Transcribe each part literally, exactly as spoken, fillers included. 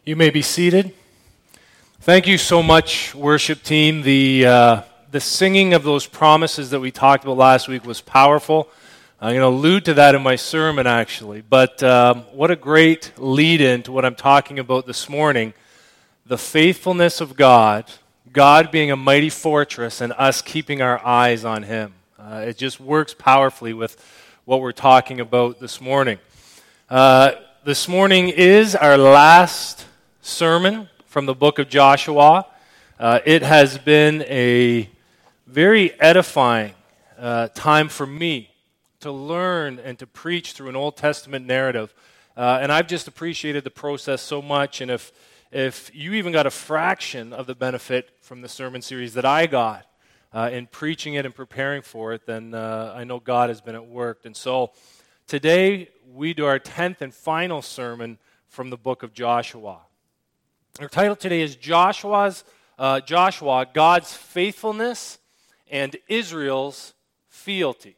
You may be seated. Thank you so much, worship team. The uh, the singing of those promises that we talked about last week was powerful. I'm going to allude to that in my sermon, actually. But um, what a great lead-in to what I'm talking about this morning. The faithfulness of God, God being a mighty fortress, and us keeping our eyes on Him. Uh, it just works powerfully with what we're talking about this morning. Uh, this morning is our last sermon from the book of Joshua. Uh, it has been a very edifying uh, time for me to learn and to preach through an Old Testament narrative. Uh, and I've just appreciated the process so much. And if if you even got a fraction of the benefit from the sermon series that I got uh, in preaching it and preparing for it, then uh, I know God has been at work. And so today we do our tenth and final sermon from the book of Joshua. Our title today is Joshua's uh, Joshua, God's faithfulness and Israel's fealty.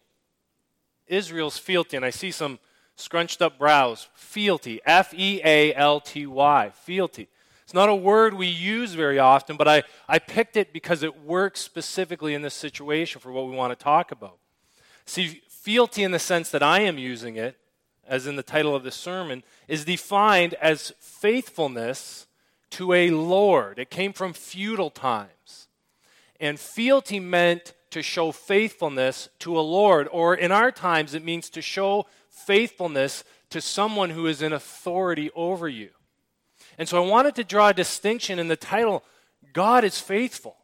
Israel's fealty, and I see some scrunched up brows. Fealty, F E A L T Y, fealty. It's not a word we use very often, but I, I picked it because it works specifically in this situation for what we want to talk about. See, fealty in the sense that I am using it, as in the title of the sermon, is defined as faithfulness to a lord. It came from feudal times. And fealty meant to show faithfulness to a lord, or in our times it means to show faithfulness to someone who is in authority over you. And so I wanted to draw a distinction in the title. God is faithful.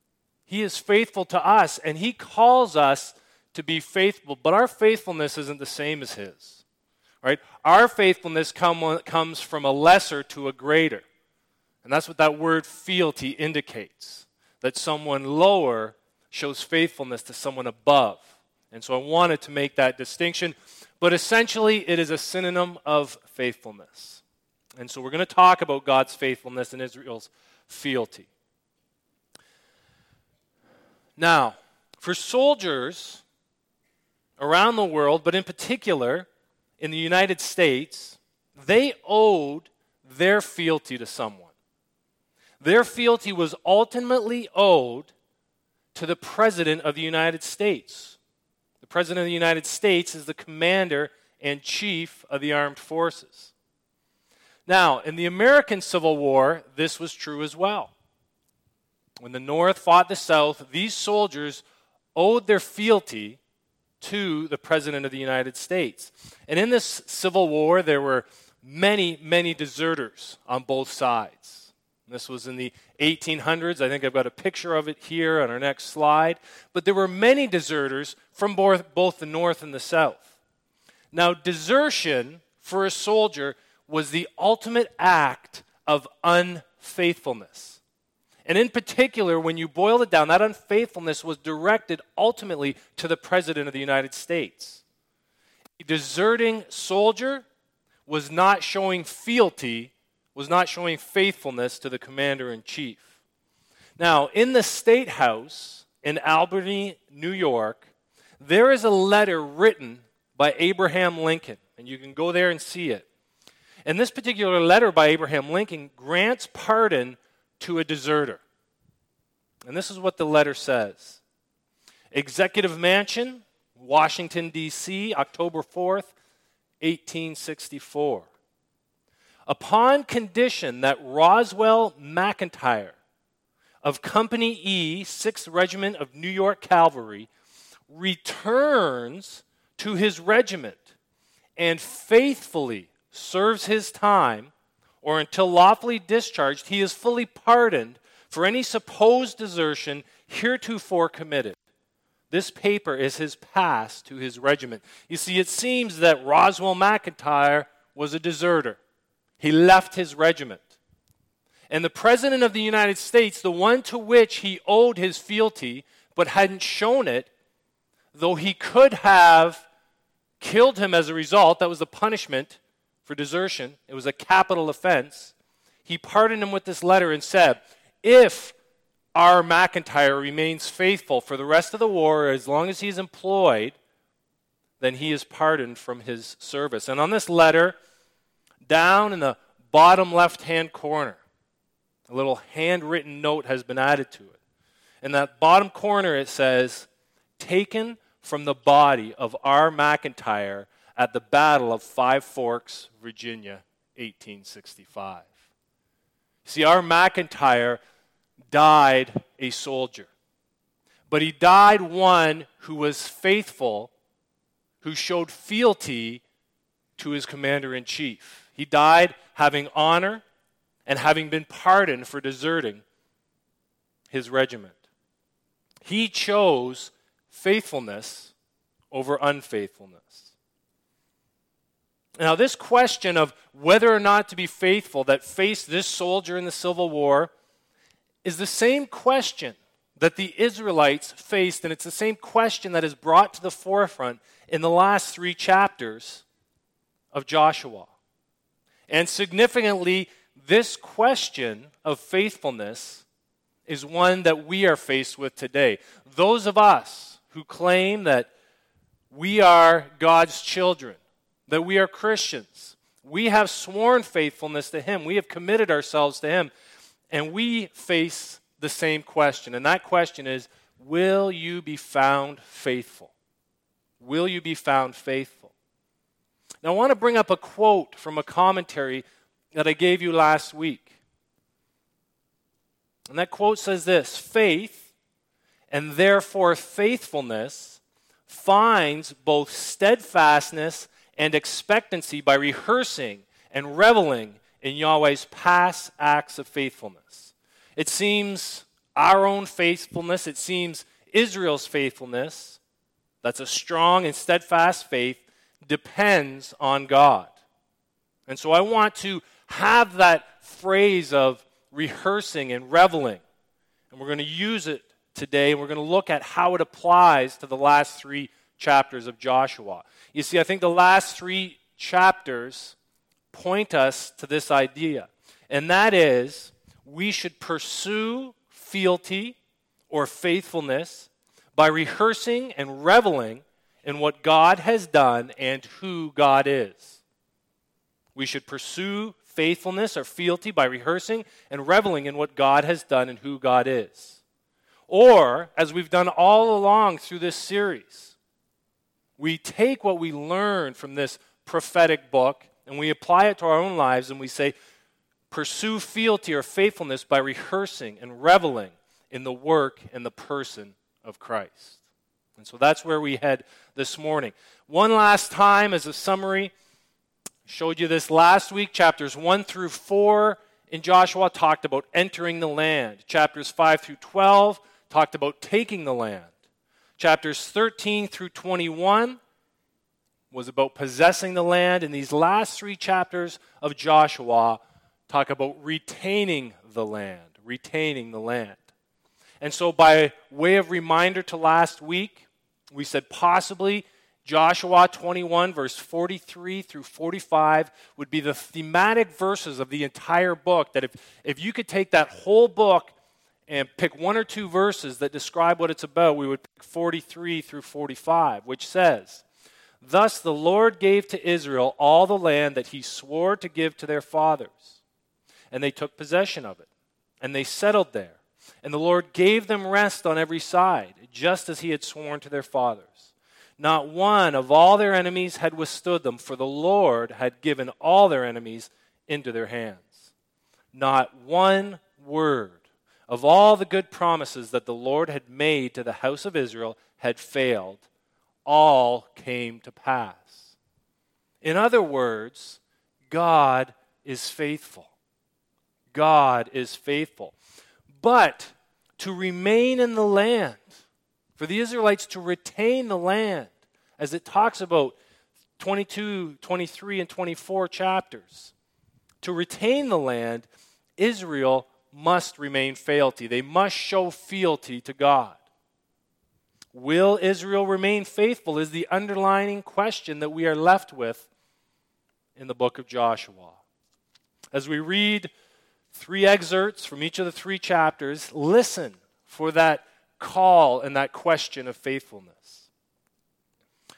He is faithful to us, and He calls us to be faithful, but our faithfulness isn't the same as His. Right? Our faithfulness come, comes from a lesser to a greater. And that's what that word fealty indicates, that someone lower shows faithfulness to someone above. And so I wanted to make that distinction, but essentially it is a synonym of faithfulness. And so we're going to talk about God's faithfulness and Israel's fealty. Now, for soldiers around the world, but in particular in the United States, they owed their fealty to someone. Their fealty was ultimately owed to the President of the United States. The President of the United States is the commander and chief of the armed forces. Now, in the American Civil War, this was true as well. When the North fought the South, these soldiers owed their fealty to the President of the United States. And in this Civil War, there were many, many deserters on both sides. This was in the eighteen hundreds. I think I've got a picture of it here on our next slide. But there were many deserters from both, both the North and the South. Now, desertion for a soldier was the ultimate act of unfaithfulness. And in particular, when you boil it down, that unfaithfulness was directed ultimately to the President of the United States. A deserting soldier was not showing fealty was not showing faithfulness to the commander-in-chief. Now, in the State House in Albany, New York, there is a letter written by Abraham Lincoln, and you can go there and see it. And this particular letter by Abraham Lincoln grants pardon to a deserter. And this is what the letter says. Executive Mansion, Washington, D C, October fourth, eighteen sixty-four. Upon condition that Roswell McIntyre of Company E, sixth Regiment of New York Cavalry, returns to his regiment and faithfully serves his time, or until lawfully discharged, he is fully pardoned for any supposed desertion heretofore committed. This paper is his pass to his regiment. You see, it seems that Roswell McIntyre was a deserter. He left his regiment. And the President of the United States, the one to which he owed his fealty but hadn't shown it, though he could have killed him as a result, that was the punishment for desertion. It was a capital offense. He pardoned him with this letter and said, if our McIntyre remains faithful for the rest of the war, as long as he's employed, then he is pardoned from his service. And on this letter, down in the bottom left-hand corner, a little handwritten note has been added to it. In that bottom corner it says, taken from the body of R. McIntyre at the Battle of Five Forks, Virginia, eighteen sixty-five. See, R. McIntyre died a soldier, but he died one who was faithful, who showed fealty to his commander-in-chief. He died having honor and having been pardoned for deserting his regiment. He chose faithfulness over unfaithfulness. Now, this question of whether or not to be faithful that faced this soldier in the Civil War is the same question that the Israelites faced, and it's the same question that is brought to the forefront in the last three chapters of Joshua. And significantly, this question of faithfulness is one that we are faced with today. Those of us who claim that we are God's children, that we are Christians, we have sworn faithfulness to Him, we have committed ourselves to Him, and we face the same question. And that question is, will you be found faithful? Will you be found faithful? Now, I want to bring up a quote from a commentary that I gave you last week. And that quote says this: faith, and therefore faithfulness, finds both steadfastness and expectancy by rehearsing and reveling in Yahweh's past acts of faithfulness. It seems our own faithfulness, it seems Israel's faithfulness, that's a strong and steadfast faith, depends on God. And so I want to have that phrase of rehearsing and reveling, and we're going to use it today, and we're going to look at how it applies to the last three chapters of Joshua. You see, I think the last three chapters point us to this idea, and that is we should pursue fealty or faithfulness by rehearsing and reveling in what God has done and who God is. We should pursue faithfulness or fealty by rehearsing and reveling in what God has done and who God is. Or, as we've done all along through this series, we take what we learn from this prophetic book and we apply it to our own lives, and we say, pursue fealty or faithfulness by rehearsing and reveling in the work and the person of Christ. And so that's where we head this morning. One last time as a summary, I showed you this last week. Chapters one through four in Joshua talked about entering the land. Chapters five through twelve talked about taking the land. Chapters thirteen through twenty-one was about possessing the land. And these last three chapters of Joshua talk about retaining the land, retaining the land. And so by way of reminder to last week, we said possibly Joshua twenty-one, verse forty-three through forty-five would be the thematic verses of the entire book, that if, if you could take that whole book and pick one or two verses that describe what it's about, we would pick forty-three through forty-five, which says, "Thus the Lord gave to Israel all the land that He swore to give to their fathers, and they took possession of it, and they settled there. And the Lord gave them rest on every side, just as He had sworn to their fathers. Not one of all their enemies had withstood them, for the Lord had given all their enemies into their hands. Not one word of all the good promises that the Lord had made to the house of Israel had failed. All came to pass." In other words, God is faithful. God is faithful. But to remain in the land, for the Israelites to retain the land, as it talks about twenty-two, twenty-three, and twenty-four chapters, to retain the land, Israel must remain fealty. They must show fealty to God. Will Israel remain faithful is the underlying question that we are left with in the book of Joshua. As we read three excerpts from each of the three chapters, listen for that call and that question of faithfulness.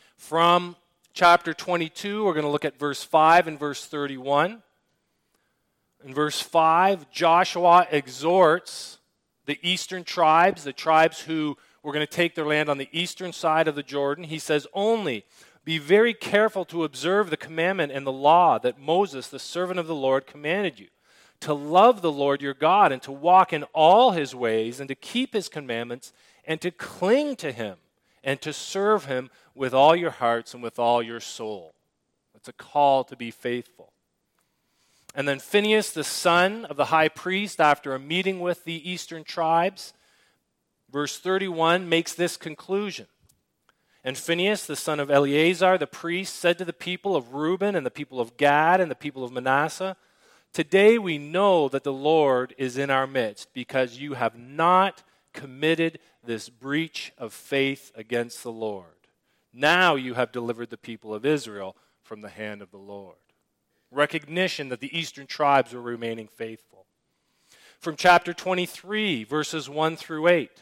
From chapter twenty-two, we're going to look at verse five and verse thirty-one. In verse five, Joshua exhorts the eastern tribes, the tribes who were going to take their land on the eastern side of the Jordan. He says, "Only be very careful to observe the commandment and the law that Moses, the servant of the Lord, commanded you, to love the Lord your God and to walk in all his ways and to keep his commandments and to cling to him and to serve him with all your hearts and with all your soul." It's a call to be faithful. And then Phinehas, the son of the high priest, after a meeting with the eastern tribes, verse thirty-one makes this conclusion. "And Phinehas, the son of Eleazar, the priest, said to the people of Reuben and the people of Gad and the people of Manasseh, 'Today we know that the Lord is in our midst, because you have not committed this breach of faith against the Lord. Now you have delivered the people of Israel from the hand of the Lord.'" Recognition that the eastern tribes were remaining faithful. From chapter twenty-three, verses one through eight.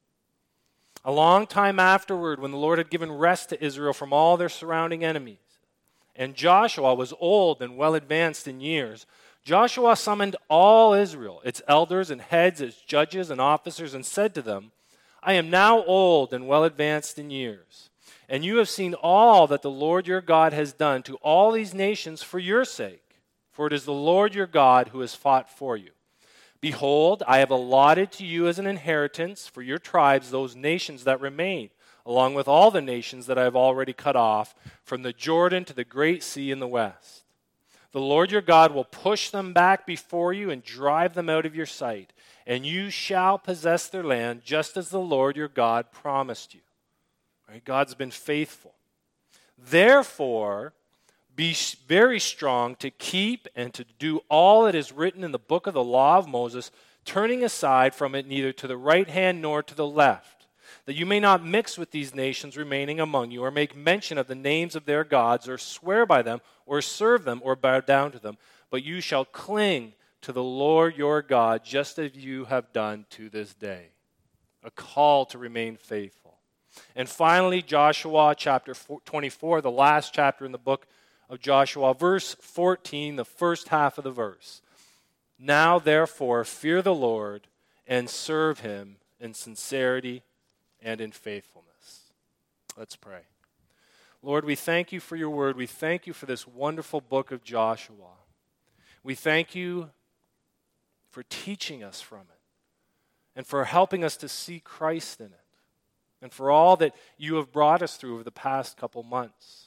"A long time afterward, when the Lord had given rest to Israel from all their surrounding enemies, and Joshua was old and well advanced in years, Joshua summoned all Israel, its elders and heads, its judges and officers, and said to them, 'I am now old and well advanced in years, and you have seen all that the Lord your God has done to all these nations for your sake, for it is the Lord your God who has fought for you. Behold, I have allotted to you as an inheritance for your tribes those nations that remain, along with all the nations that I have already cut off, from the Jordan to the great sea in the west. The Lord your God will push them back before you and drive them out of your sight, and you shall possess their land just as the Lord your God promised you.'" Right? God's been faithful. "Therefore, be very strong to keep and to do all that is written in the book of the law of Moses, turning aside from it neither to the right hand nor to the left, that you may not mix with these nations remaining among you, or make mention of the names of their gods, or swear by them, or serve them, or bow down to them. But you shall cling to the Lord your God, just as you have done to this day." A call to remain faithful. And finally, Joshua chapter twenty-four, the last chapter in the book of Joshua, verse fourteen, the first half of the verse. "Now therefore fear the Lord and serve him in sincerity and in faithfulness." Let's pray. Lord, we thank you for your word. We thank you for this wonderful book of Joshua. We thank you for teaching us from it and for helping us to see Christ in it, and for all that you have brought us through over the past couple months.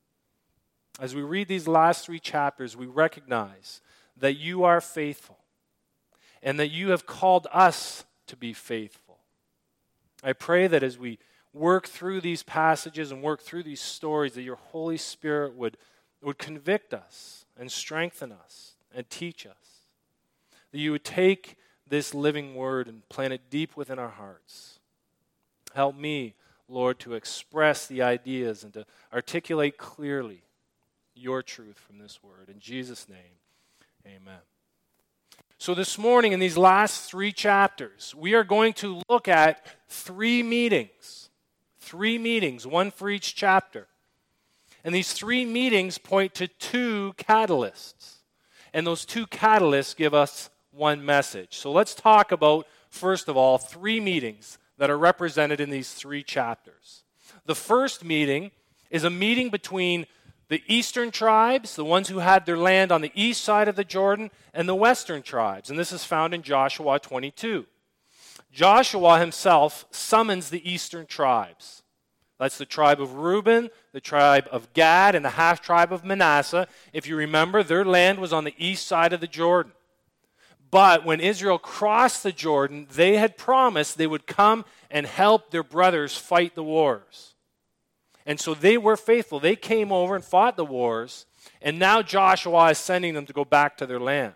As we read these last three chapters, we recognize that you are faithful and that you have called us to be faithful. I pray that as we work through these passages and work through these stories, that your Holy Spirit would, would convict us and strengthen us and teach us. That you would take this living word and plant it deep within our hearts. Help me, Lord, to express the ideas and to articulate clearly your truth from this word. In Jesus' name, amen. So this morning, in these last three chapters, we are going to look at three meetings. Three meetings, one for each chapter. And these three meetings point to two catalysts. And those two catalysts give us one message. So let's talk about, first of all, three meetings that are represented in these three chapters. The first meeting is a meeting between the eastern tribes, the ones who had their land on the east side of the Jordan, and the western tribes. And this is found in Joshua twenty-two. Joshua himself summons the eastern tribes. That's the tribe of Reuben, the tribe of Gad, and the half-tribe of Manasseh. If you remember, their land was on the east side of the Jordan. But when Israel crossed the Jordan, they had promised they would come and help their brothers fight the wars. And so they were faithful. They came over and fought the wars, and now Joshua is sending them to go back to their land.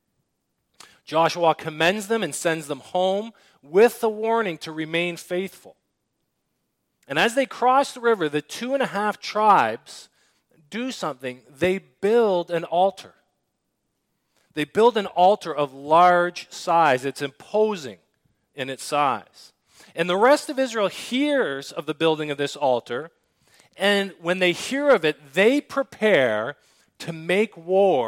Joshua commends them and sends them home with the warning to remain faithful. And as they cross the river, the two and a half tribes do something. They build an altar. They build an altar of large size. It's imposing in its size. And the rest of Israel hears of the building of this altar, and when they hear of it, they prepare to make war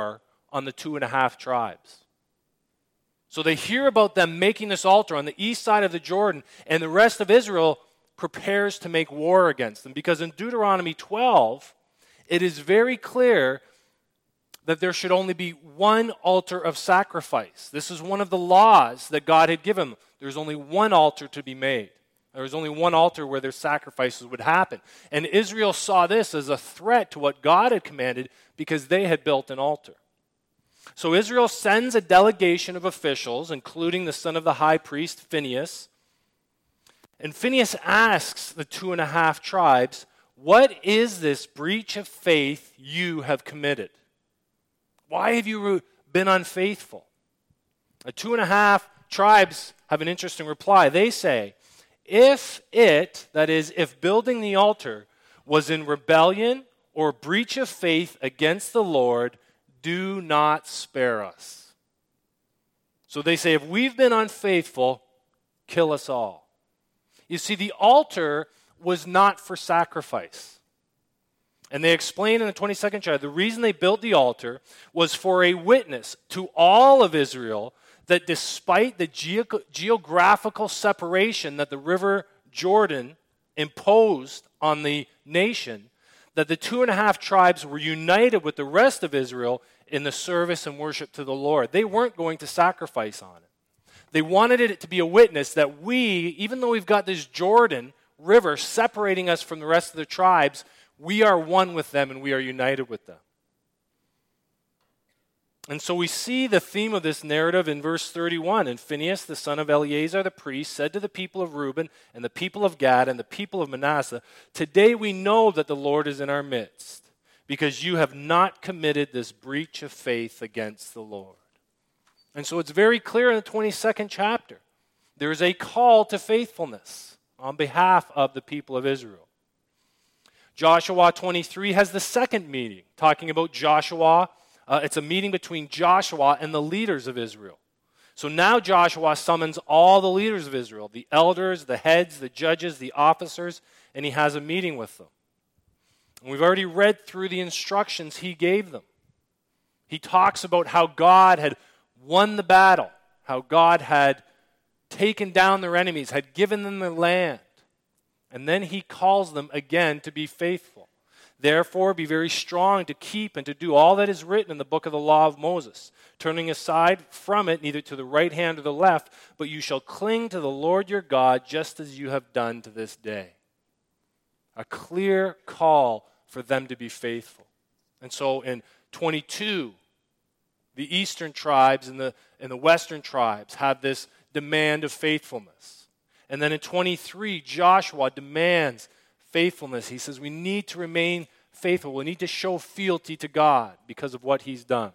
on the two and a half tribes. So they hear about them making this altar on the east side of the Jordan, and the rest of Israel prepares to make war against them. Because in Deuteronomy twelve, it is very clear that there should only be one altar of sacrifice. This is one of the laws that God had given them. There's only one altar to be made. There was only one altar where their sacrifices would happen. And Israel saw this as a threat to what God had commanded because they had built an altar. So Israel sends a delegation of officials, including the son of the high priest, Phinehas. And Phinehas asks the two and a half tribes, "What is this breach of faith you have committed? Why have you been unfaithful?" The two and a half tribes have an interesting reply. They say, "If it, that is, if building the altar was in rebellion or breach of faith against the Lord, do not spare us." So they say, if we've been unfaithful, kill us all. You see, the altar was not for sacrifice. And they explain in the twenty-second chapter, the reason they built the altar was for a witness to all of Israel that despite the ge- geographical separation that the river Jordan imposed on the nation, that the two and a half tribes were united with the rest of Israel in the service and worship to the Lord. They weren't going to sacrifice on it. They wanted it to be a witness that we, even though we've got this Jordan River separating us from the rest of the tribes, we are one with them and we are united with them. And so we see the theme of this narrative in verse thirty-one. And Phinehas, the son of Eleazar the priest, said to the people of Reuben and the people of Gad and the people of Manasseh, "Today we know that the Lord is in our midst, because you have not committed this breach of faith against the Lord." And so it's very clear in the twenty-second chapter. There is a call to faithfulness on behalf of the people of Israel. Joshua twenty-three has the second meeting, talking about Joshua. Uh, it's a meeting between Joshua and the leaders of Israel. So now Joshua summons all the leaders of Israel, the elders, the heads, the judges, the officers, and he has a meeting with them. And we've already read through the instructions he gave them. He talks about how God had won the battle, how God had taken down their enemies, had given them their land. And then he calls them again to be faithful. Therefore, be very strong to keep and to do all that is written in the book of the law of Moses, turning aside from it neither to the right hand or the left, but you shall cling to the Lord your God just as you have done to this day. A clear call for them to be faithful. And so in twenty-two, the eastern tribes and the, and the western tribes have this demand of faithfulness. And then in twenty-three, Joshua demands faithfulness. He says we need to remain faithful. We need to show fealty to God because of what he's done.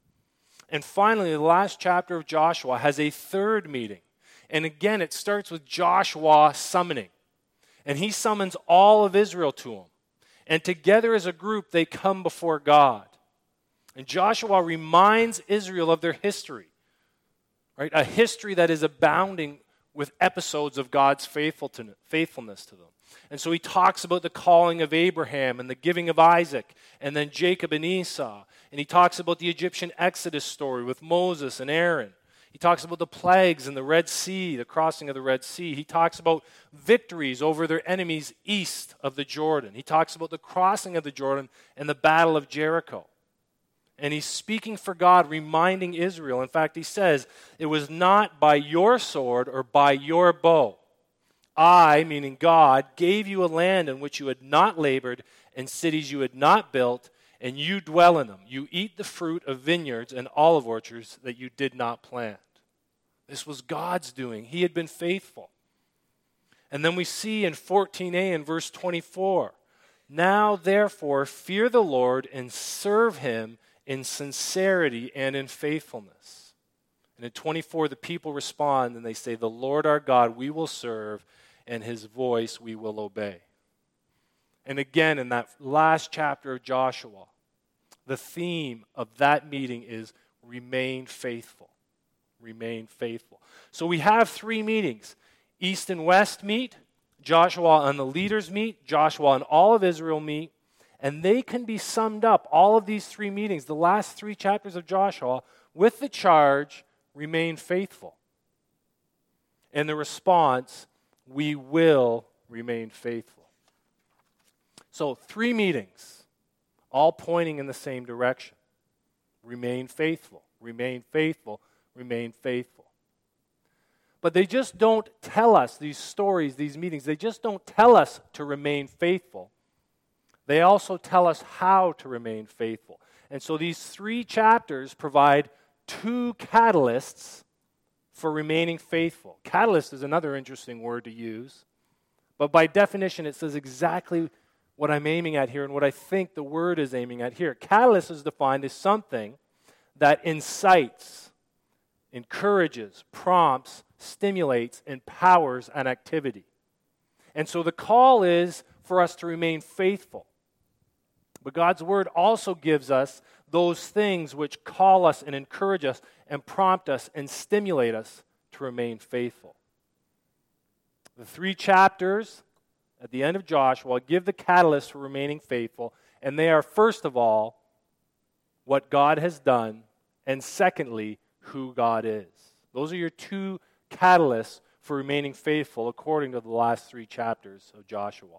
And finally, the last chapter of Joshua has a third meeting. And again, it starts with Joshua summoning. And he summons all of Israel to him. And together as a group, they come before God. And Joshua reminds Israel of their history, right? A history that is abounding with episodes of God's faithfulness to them. And so he talks about the calling of Abraham and the giving of Isaac and then Jacob and Esau. And he talks about the Egyptian Exodus story with Moses and Aaron. He talks about the plagues in the Red Sea, the crossing of the Red Sea. He talks about victories over their enemies east of the Jordan. He talks about the crossing of the Jordan and the battle of Jericho. And he's speaking for God, reminding Israel. In fact, he says, "It was not by your sword or by your bow. I," meaning God, "gave you a land in which you had not labored and cities you had not built, and you dwell in them. You eat the fruit of vineyards and olive orchards that you did not plant." This was God's doing. He had been faithful. And then we see in fourteen a in verse twenty-four, "Now therefore fear the Lord and serve him in sincerity and in faithfulness." And in twenty-four, the people respond and they say, "The Lord our God we will serve, and his voice we will obey." And again, in that last chapter of Joshua, the theme of that meeting is remain faithful. Remain faithful. So we have three meetings. East and West meet, Joshua and the leaders meet, Joshua and all of Israel meet, And they can be summed up, all of these three meetings, the last three chapters of Joshua, with the charge, remain faithful. And the response, we will remain faithful. So three meetings, all pointing in the same direction. Remain faithful, remain faithful, remain faithful. But they just don't tell us, these stories, these meetings, they just don't tell us to remain faithful. They also tell us how to remain faithful. And so these three chapters provide two catalysts for remaining faithful. Catalyst is another interesting word to use. But by definition, it says exactly what I'm aiming at here and what I think the word is aiming at here. Catalyst is defined as something that incites, encourages, prompts, stimulates, empowers an activity. And so the call is for us to remain faithful. But God's word also gives us those things which call us and encourage us and prompt us and stimulate us to remain faithful. The three chapters at the end of Joshua give the catalyst for remaining faithful, and they are, first of all, what God has done, and secondly, who God is. Those are your two catalysts for remaining faithful according to the last three chapters of Joshua.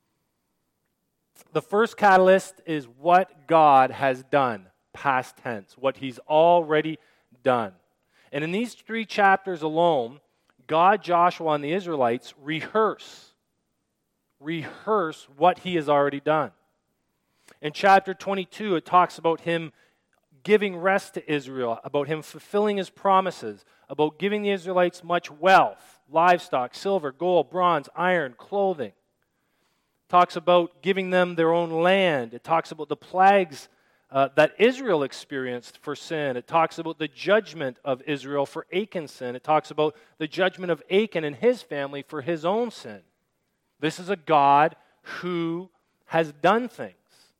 The first catalyst is what God has done, past tense, what he's already done. And in these three chapters alone, God, Joshua, and the Israelites rehearse, rehearse what he has already done. In chapter twenty-two, it talks about him giving rest to Israel, about him fulfilling his promises, about giving the Israelites much wealth, livestock, silver, gold, bronze, iron, clothing. Talks about giving them their own land. It talks about the plagues uh, that Israel experienced for sin. It talks about the judgment of Israel for Achan's sin. It talks about the judgment of Achan and his family for his own sin. This is a God who has done things.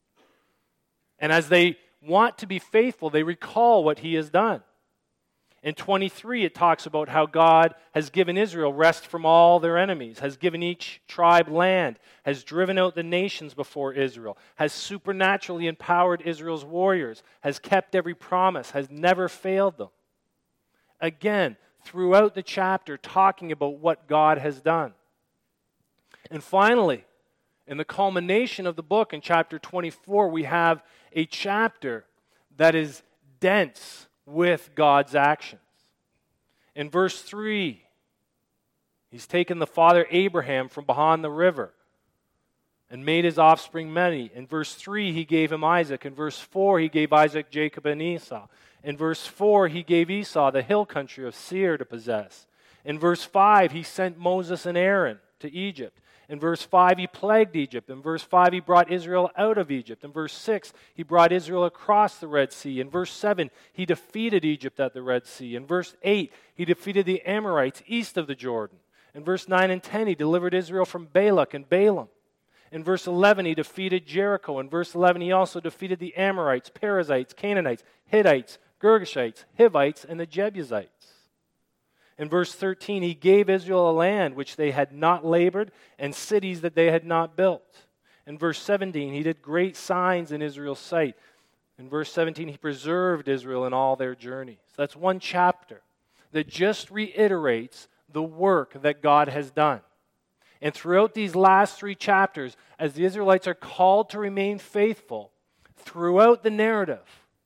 And as they want to be faithful, they recall what he has done. In twenty-three, it talks about how God has given Israel rest from all their enemies, has given each tribe land, has driven out the nations before Israel, has supernaturally empowered Israel's warriors, has kept every promise, has never failed them. Again, throughout the chapter, talking about what God has done. And finally, in the culmination of the book, in chapter twenty-four, we have a chapter that is dense with God's actions. In verse three, he's taken the father Abraham from behind the river and made his offspring many. In verse three, he gave him Isaac. In verse four, he gave Isaac, Jacob, and Esau. In verse four, he gave Esau the hill country of Seir to possess. In verse five, he sent Moses and Aaron to Egypt. In verse five, he plagued Egypt. In verse five, he brought Israel out of Egypt. In verse six, he brought Israel across the Red Sea. In verse seven, he defeated Egypt at the Red Sea. In verse eight, he defeated the Amorites east of the Jordan. In verse nine and ten, he delivered Israel from Balak and Balaam. In verse eleven, he defeated Jericho. In verse eleven, he also defeated the Amorites, Perizzites, Canaanites, Hittites, Girgashites, Hivites, and the Jebusites. In verse thirteen, he gave Israel a land which they had not labored and cities that they had not built. In verse seventeen, he did great signs in Israel's sight. In verse seventeen, he preserved Israel in all their journeys. That's one chapter that just reiterates the work that God has done. And throughout these last three chapters, as the Israelites are called to remain faithful, throughout the narrative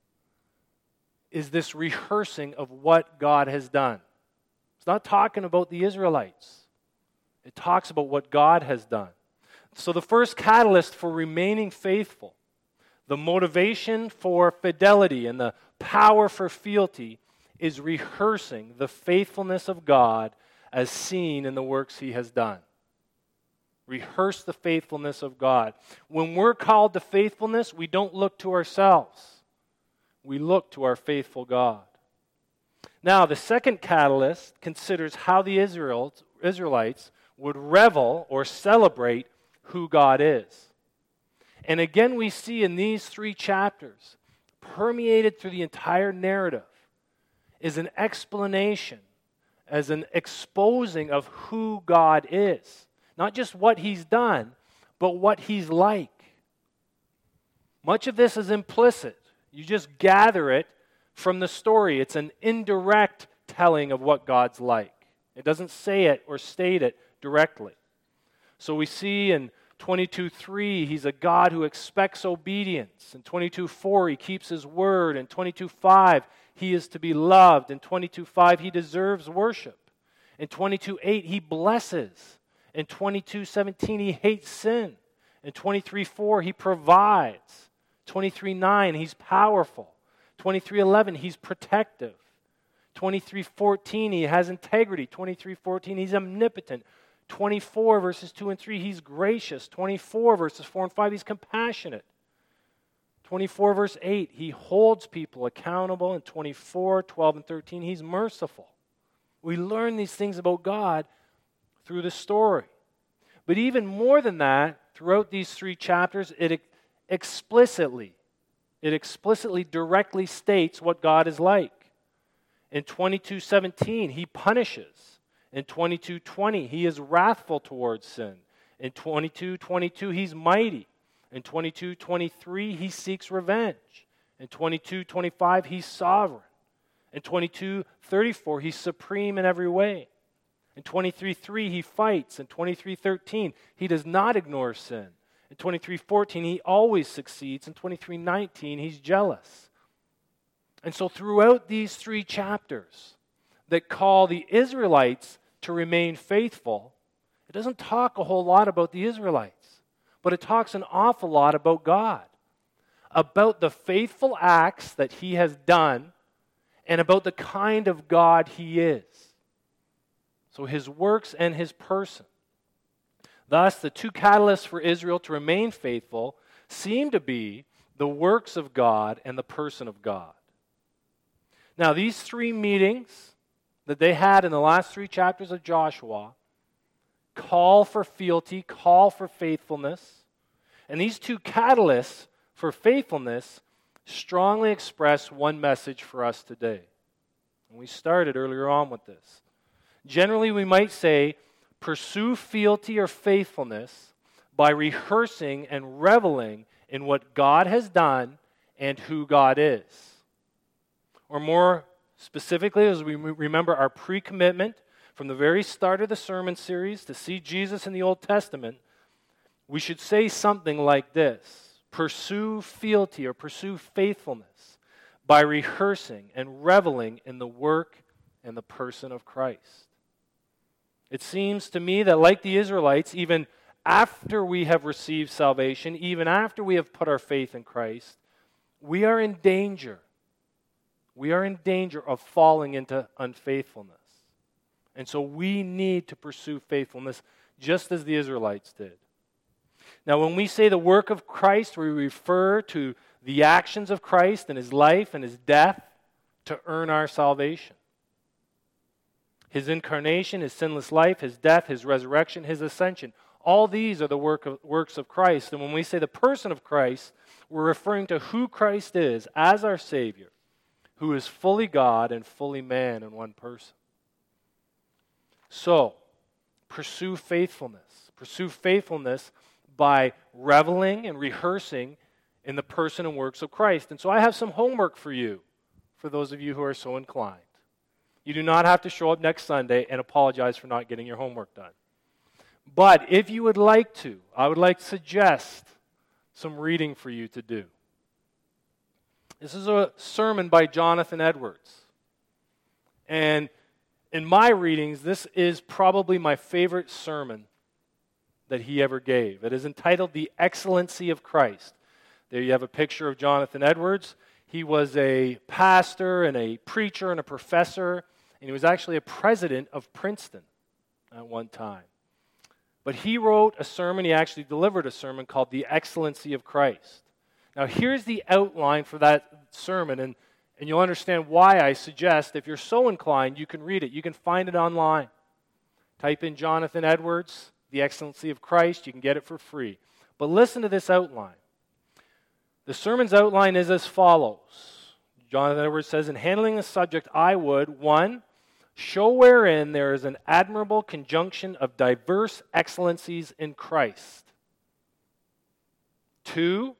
is this rehearsing of what God has done. It's not talking about the Israelites. It talks about what God has done. So the first catalyst for remaining faithful, the motivation for fidelity and the power for fealty is rehearsing the faithfulness of God as seen in the works he has done. Rehearse the faithfulness of God. When we're called to faithfulness, we don't look to ourselves. We look to our faithful God. Now, the second catalyst considers how the Israel, Israelites would revel or celebrate who God is. And again, we see in these three chapters, permeated through the entire narrative, is an explanation, as an exposing of who God is. Not just what he's done, but what he's like. Much of this is implicit. You just gather it from the story. It's an indirect telling of what God's like. It doesn't say it or state it directly. So we see in twenty-two three, he's a God who expects obedience. In twenty-two four, he keeps his word. In twenty-two five, he is to be loved. In twenty-two five, he deserves worship. In twenty-two eight, he blesses. In twenty-two seventeen, he hates sin. In twenty-three four, he provides. twenty-three nine, he's powerful. twenty-three eleven, he's protective. twenty-three fourteen, he has integrity. twenty-three fourteen, he's omnipotent. twenty-four verses two and three, he's gracious. twenty-four verses four and five, he's compassionate. twenty-four verse eight, he holds people accountable. And twenty-four, twelve, and thirteen, he's merciful. We learn these things about God through the story. But even more than that, throughout these three chapters, it explicitly, it explicitly directly states what God is like. In twenty-two seventeen, he punishes. In twenty-two twenty, he is wrathful towards sin. In twenty-two twenty-two, he's mighty. In twenty-two twenty-three, he seeks revenge. In twenty-two twenty-five, he's sovereign. In twenty-two thirty-four, he's supreme in every way. In twenty-three three, he fights. In twenty-three thirteen, he does not ignore sin. In twenty-three fourteen, he always succeeds. In twenty-three nineteen, he's jealous. And so throughout these three chapters that call the Israelites to remain faithful, it doesn't talk a whole lot about the Israelites, but it talks an awful lot about God, about the faithful acts that he has done, and about the kind of God he is. So his works and his person. Thus, the two catalysts for Israel to remain faithful seem to be the works of God and the person of God. Now, these three meetings that they had in the last three chapters of Joshua call for fealty, call for faithfulness. And these two catalysts for faithfulness strongly express one message for us today. And we started earlier on with this. Generally, we might say, pursue fealty or faithfulness by rehearsing and reveling in what God has done and who God is. Or more specifically, as we remember our pre-commitment from the very start of the sermon series to see Jesus in the Old Testament, we should say something like this: pursue fealty or pursue faithfulness by rehearsing and reveling in the work and the person of Christ. It seems to me that, like the Israelites, even after we have received salvation, even after we have put our faith in Christ, we are in danger. We are in danger of falling into unfaithfulness. And so we need to pursue faithfulness just as the Israelites did. Now, when we say the work of Christ, we refer to the actions of Christ and his life and his death to earn our salvation. His incarnation, his sinless life, his death, his resurrection, his ascension. All these are the work of, works of Christ. And when we say the person of Christ, we're referring to who Christ is as our Savior, who is fully God and fully man in one person. So, pursue faithfulness. Pursue faithfulness by reveling and rehearsing in the person and works of Christ. And so I have some homework for you, for those of you who are so inclined. You do not have to show up next Sunday and apologize for not getting your homework done. But if you would like to, I would like to suggest some reading for you to do. This is a sermon by Jonathan Edwards. And in my readings, this is probably my favorite sermon that he ever gave. It is entitled The Excellency of Christ. There you have a picture of Jonathan Edwards. He was a pastor and a preacher and a professor, and he was actually a president of Princeton at one time. But he wrote a sermon, he actually delivered a sermon called The Excellency of Christ. Now, here's the outline for that sermon, and, and you'll understand why I suggest, if you're so inclined, you can read it. You can find it online. Type in Jonathan Edwards, The Excellency of Christ. You can get it for free. But listen to this outline. The sermon's outline is as follows. Jonathan Edwards says, in handling the subject, I would, one, show wherein there is an admirable conjunction of diverse excellencies in Christ. Two,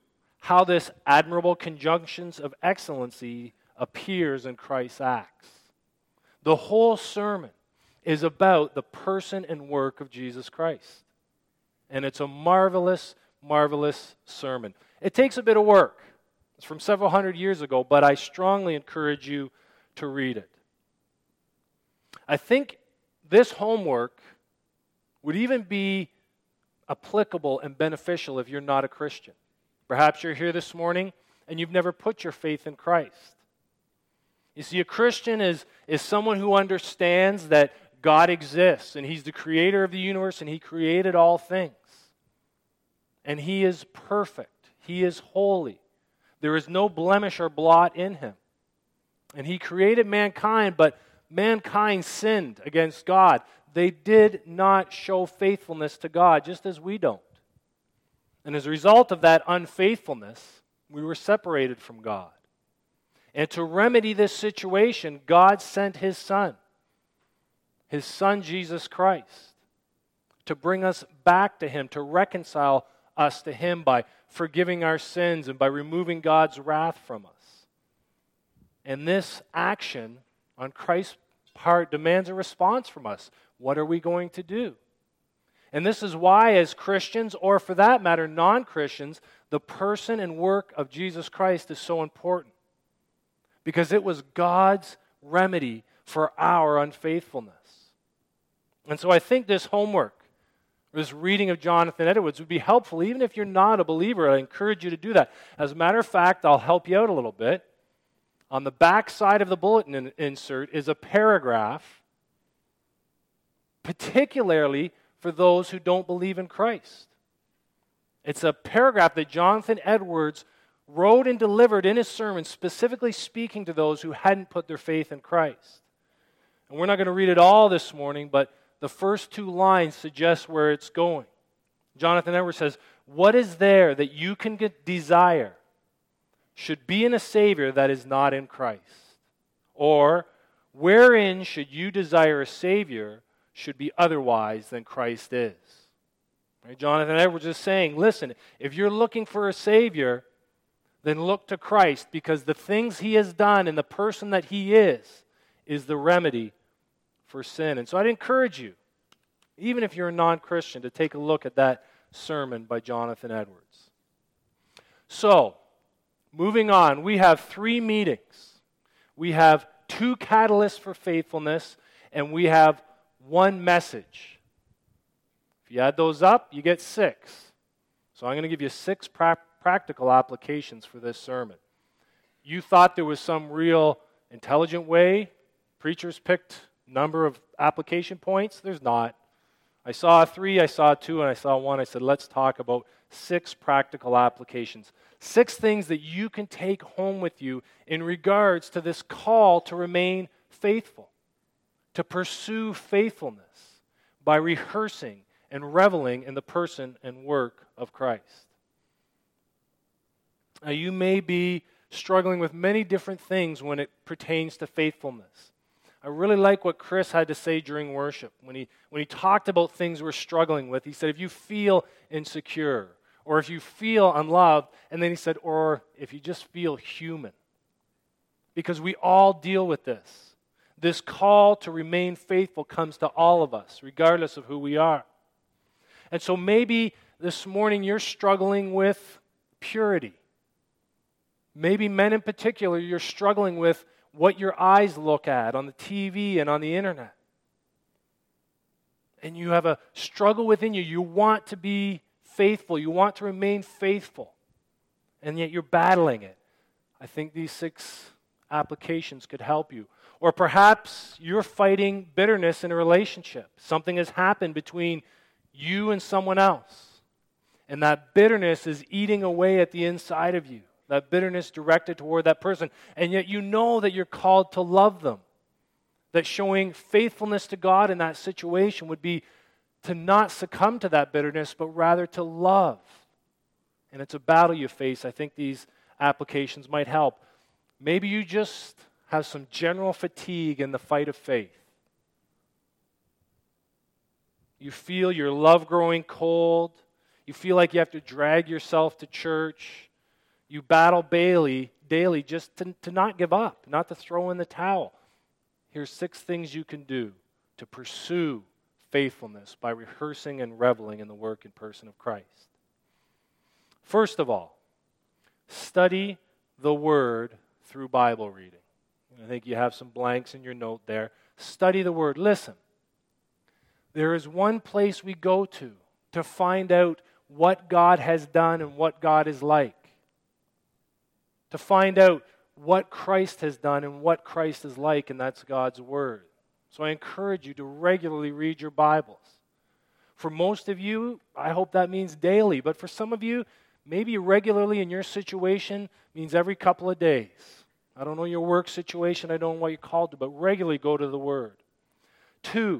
how this admirable conjunctions of excellency appears in Christ's acts. The whole sermon is about the person and work of Jesus Christ. And it's a marvelous, marvelous sermon. It takes a bit of work. It's from several hundred years ago, but I strongly encourage you to read it. I think this homework would even be applicable and beneficial if you're not a Christian. Perhaps you're here this morning and you've never put your faith in Christ. You see, a Christian is, is someone who understands that God exists and He's the creator of the universe and He created all things. And He is perfect. He is holy. There is no blemish or blot in Him. And He created mankind, but mankind sinned against God. They did not show faithfulness to God, just as we don't. And as a result of that unfaithfulness, we were separated from God. And to remedy this situation, God sent His Son, His Son Jesus Christ, to bring us back to Him, to reconcile us to Him by forgiving our sins and by removing God's wrath from us. And this action on Christ's part demands a response from us. What are we going to do? And this is why, as Christians, or for that matter, non-Christians, the person and work of Jesus Christ is so important. Because it was God's remedy for our unfaithfulness. And so I think this homework, this reading of Jonathan Edwards, would be helpful even if you're not a believer. I encourage you to do that. As a matter of fact, I'll help you out a little bit. On the back side of the bulletin insert is a paragraph, particularly for those who don't believe in Christ. It's a paragraph that Jonathan Edwards wrote and delivered in his sermon, specifically speaking to those who hadn't put their faith in Christ. And we're not going to read it all this morning, but the first two lines suggest where it's going. Jonathan Edwards says, "What is there that you can get desire should be in a Savior that is not in Christ? Or, wherein should you desire a Savior should be otherwise than Christ is?" Right? Jonathan Edwards is saying, listen, if you're looking for a Savior, then look to Christ, because the things He has done and the person that He is, is the remedy for sin. And so I'd encourage you, even if you're a non-Christian, to take a look at that sermon by Jonathan Edwards. So, moving on, we have three meetings. We have two catalysts for faithfulness, and we have one message. If you add those up, you get six. So I'm going to give you six pra- practical applications for this sermon. You thought there was some real intelligent way preachers picked number of application points? There's not. I saw three, I saw two, and I saw one. I said, let's talk about six practical applications. Six things that you can take home with you in regards to this call to remain faithful, to pursue faithfulness by rehearsing and reveling in the person and work of Christ. Now, you may be struggling with many different things when it pertains to faithfulness. I really like what Chris had to say during worship. When he, when he talked about things we're struggling with, he said, if you feel insecure, or if you feel unloved, and then he said, or if you just feel human. Because we all deal with this. This call to remain faithful comes to all of us, regardless of who we are. And so maybe this morning you're struggling with purity. Maybe men in particular, you're struggling with what your eyes look at on the T V and on the internet. And you have a struggle within you. You want to be faithful. You want to remain faithful. And yet you're battling it. I think these six applications could help you. Or perhaps you're fighting bitterness in a relationship. Something has happened between you and someone else. And that bitterness is eating away at the inside of you. That bitterness directed toward that person. And yet you know that you're called to love them. That showing faithfulness to God in that situation would be to not succumb to that bitterness, but rather to love. And it's a battle you face. I think these applications might help. Maybe you just have some general fatigue in the fight of faith. You feel your love growing cold. You feel like you have to drag yourself to church. You battle daily, daily just to, to not give up, not to throw in the towel. Here's six things you can do to pursue faithfulness by rehearsing and reveling in the work and person of Christ. First of all, study the Word through Bible reading. I think you have some blanks in your note there. Study the Word. Listen, there is one place we go to to find out what God has done and what God is like. To find out what Christ has done and what Christ is like, and that's God's Word. So I encourage you to regularly read your Bibles. For most of you, I hope that means daily, but for some of you, maybe regularly in your situation means every couple of days. I don't know your work situation, I don't know what you're called to, but regularly go to the Word. Two,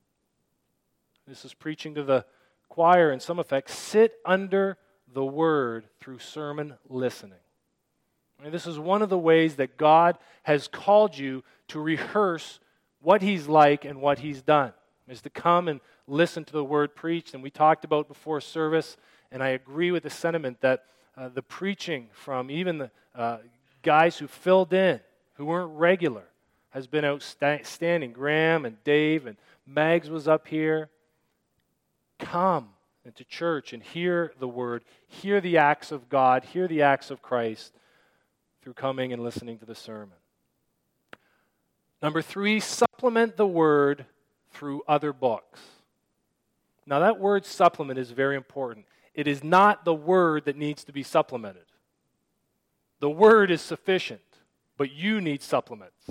this is preaching to the choir in some effect, sit under the Word through sermon listening. And this is one of the ways that God has called you to rehearse what He's like and what He's done, is to come and listen to the Word preached. And we talked about before service, and I agree with the sentiment that uh, the preaching from even the uh, guys who filled in, who weren't regular, has been outstanding. Graham and Dave and Mags was up here. Come into church and hear the Word, hear the acts of God, hear the acts of Christ through coming and listening to the sermon. Number three, supplement the Word through other books. Now that word supplement is very important. It is not the Word that needs to be supplemented. The Word is sufficient, but you need supplements.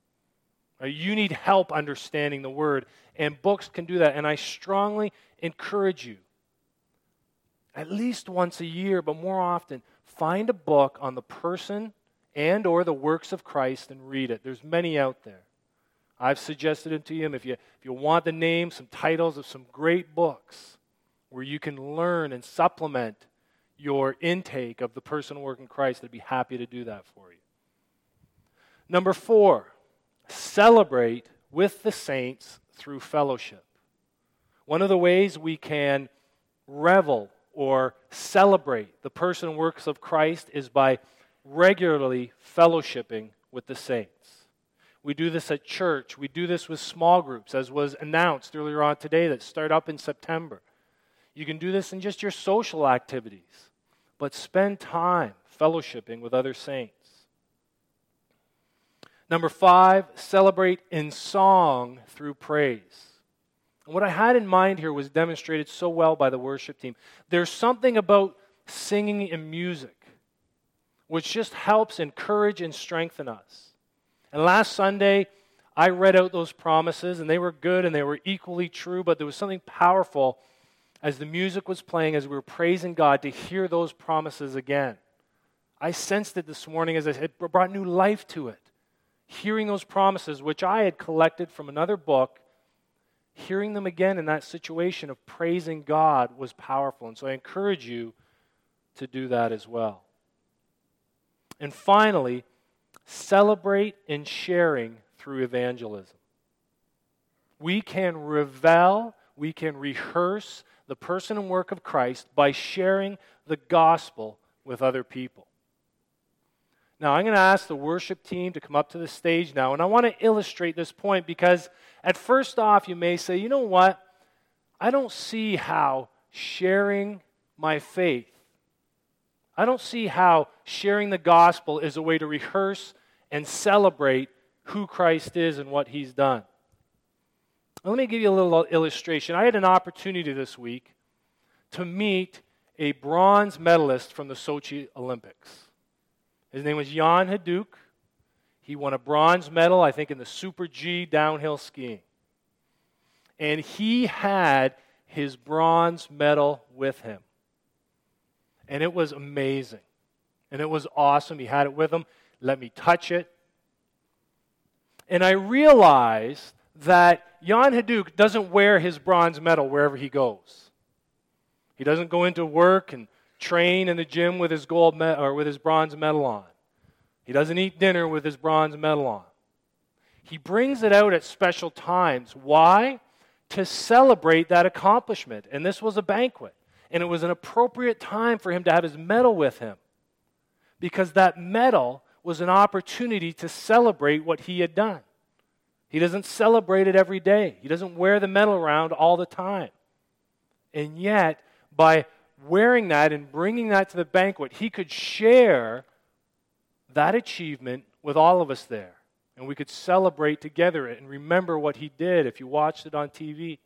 You need help understanding the Word, and books can do that. And I strongly encourage you, at least once a year, but more often, find a book on the person and or the works of Christ and read it. There's many out there. I've suggested it to you. If you, if you want the names, some titles of some great books where you can learn and supplement your intake of the person and work in Christ, I'd be happy to do that for you. Number four, celebrate with the saints through fellowship. One of the ways we can revel or celebrate the person and works of Christ is by regularly fellowshipping with the saints. We do this at church. We do this with small groups, as was announced earlier on today, that start up in September. You can do this in just your social activities, but spend time fellowshipping with other saints. Number five, celebrate in song through praise. And what I had in mind here was demonstrated so well by the worship team. There's something about singing and music which just helps encourage and strengthen us. And last Sunday, I read out those promises, and they were good and they were equally true, but there was something powerful as the music was playing, as we were praising God, to hear those promises again. I sensed it this morning as I said, it brought new life to it. Hearing those promises, which I had collected from another book, hearing them again in that situation of praising God was powerful. And so I encourage you to do that as well. And finally, celebrate in sharing through evangelism. We can revel, we can rehearse the person and work of Christ by sharing the gospel with other people. Now, I'm going to ask the worship team to come up to the stage now, and I want to illustrate this point because at first off, you may say, you know what? I don't see how sharing my faith, I don't see how sharing the gospel is a way to rehearse and celebrate who Christ is and what He's done. Let me give you a little illustration. I had an opportunity this week to meet a bronze medalist from the Sochi Olympics. His name was Jan Haduk. He won a bronze medal, I think, in the Super G downhill skiing. And he had his bronze medal with him. And it was amazing. And it was awesome. He had it with him. Let me touch it. And I realized that Jan Haduk doesn't wear his bronze medal wherever he goes. He doesn't go into work and train in the gym with his gold me- or with his bronze medal on. He doesn't eat dinner with his bronze medal on. He brings it out at special times. Why? To celebrate that accomplishment. And this was a banquet. And it was an appropriate time for him to have his medal with him. because that medal was an opportunity to celebrate what he had done. He doesn't celebrate it every day. He doesn't wear the medal around all the time. And yet, by wearing that and bringing that to the banquet, he could share that achievement with all of us there. And we could celebrate together and remember what he did if you watched it on T V.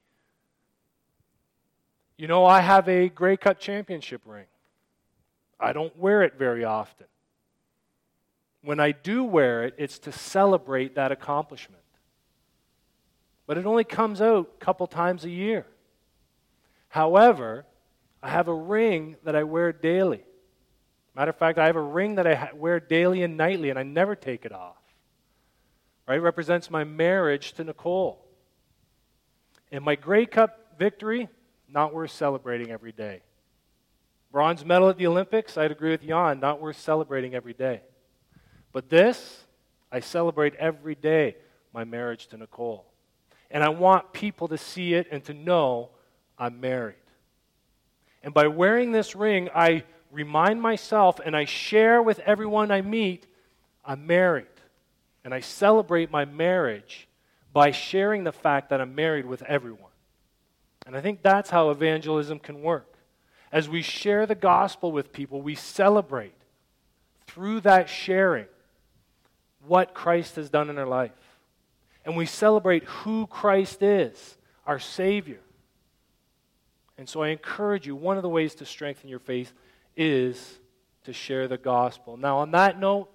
You know, I have a Grey Cup championship ring. I don't wear it very often. When I do wear it, it's to celebrate that accomplishment. But it only comes out a couple times a year. However, I have a ring that I wear daily. Matter of fact, I have a ring that I wear daily and nightly, and I never take it off. Right? It represents my marriage to Nicole. And my Grey Cup victory, not worth celebrating every day. Bronze medal at the Olympics, I'd agree with Jan, not worth celebrating every day. But this, I celebrate every day, my marriage to Nicole. And I want people to see it and to know I'm married. And by wearing this ring, I remind myself and I share with everyone I meet, I'm married. And I celebrate my marriage by sharing the fact that I'm married with everyone. And I think that's how evangelism can work. As we share the gospel with people, we celebrate through that sharing what Christ has done in our life. And we celebrate who Christ is, our Savior. And so I encourage you, one of the ways to strengthen your faith is to share the gospel. Now, on that note,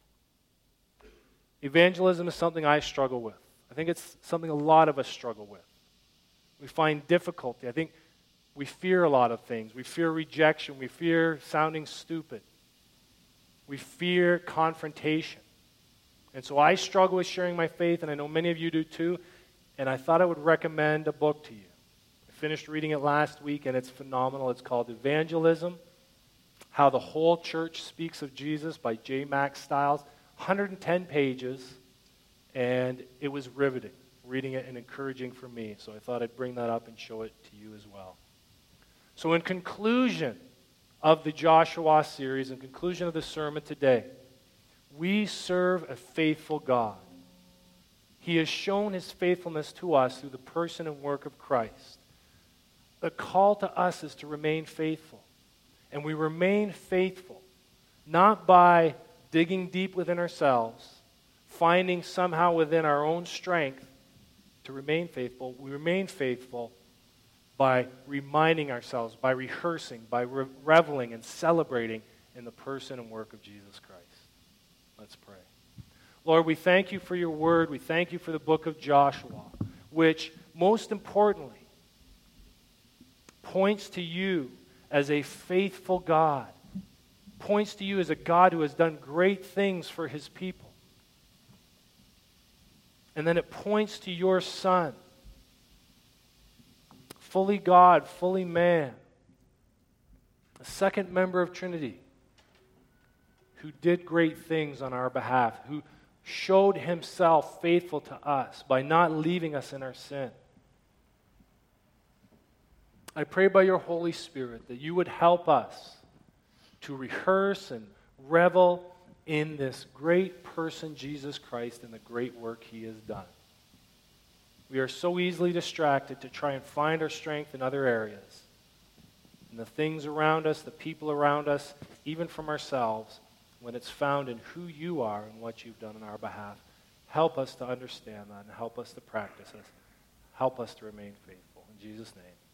evangelism is something I struggle with. I think it's something a lot of us struggle with. We find difficulty. I think we fear a lot of things. We fear rejection. We fear sounding stupid. We fear confrontation. And so I struggle with sharing my faith, and I know many of you do too, and I thought I would recommend a book to you. I finished reading it last week, and it's phenomenal. It's called Evangelism, How the Whole Church Speaks of Jesus by J. Max Stiles. one hundred ten pages, and it was riveting, reading it and encouraging for me. So I thought I'd bring that up and show it to you as well. So in conclusion of the Joshua series, in conclusion of the sermon today, we serve a faithful God. He has shown his faithfulness to us through the person and work of Christ. The call to us is to remain faithful. And we remain faithful not by digging deep within ourselves, finding somehow within our own strength to remain faithful. We remain faithful by reminding ourselves, by rehearsing, by re- reveling and celebrating in the person and work of Jesus Christ. Let's pray. Lord, we thank you for your word. We thank you for the book of Joshua, which most importantly points to you as a faithful God, points to you as a God who has done great things for his people. And then it points to your Son, fully God, fully man, a second member of Trinity, who did great things on our behalf, who showed himself faithful to us by not leaving us in our sin. I pray by your Holy Spirit that you would help us to rehearse and revel in this great person, Jesus Christ, and the great work he has done. We are so easily distracted to try and find our strength in other areas, in the things around us, the people around us, even from ourselves, when it's found in who you are and what you've done on our behalf. Help us to understand that and help us to practice it. Help us to remain faithful. In Jesus' name.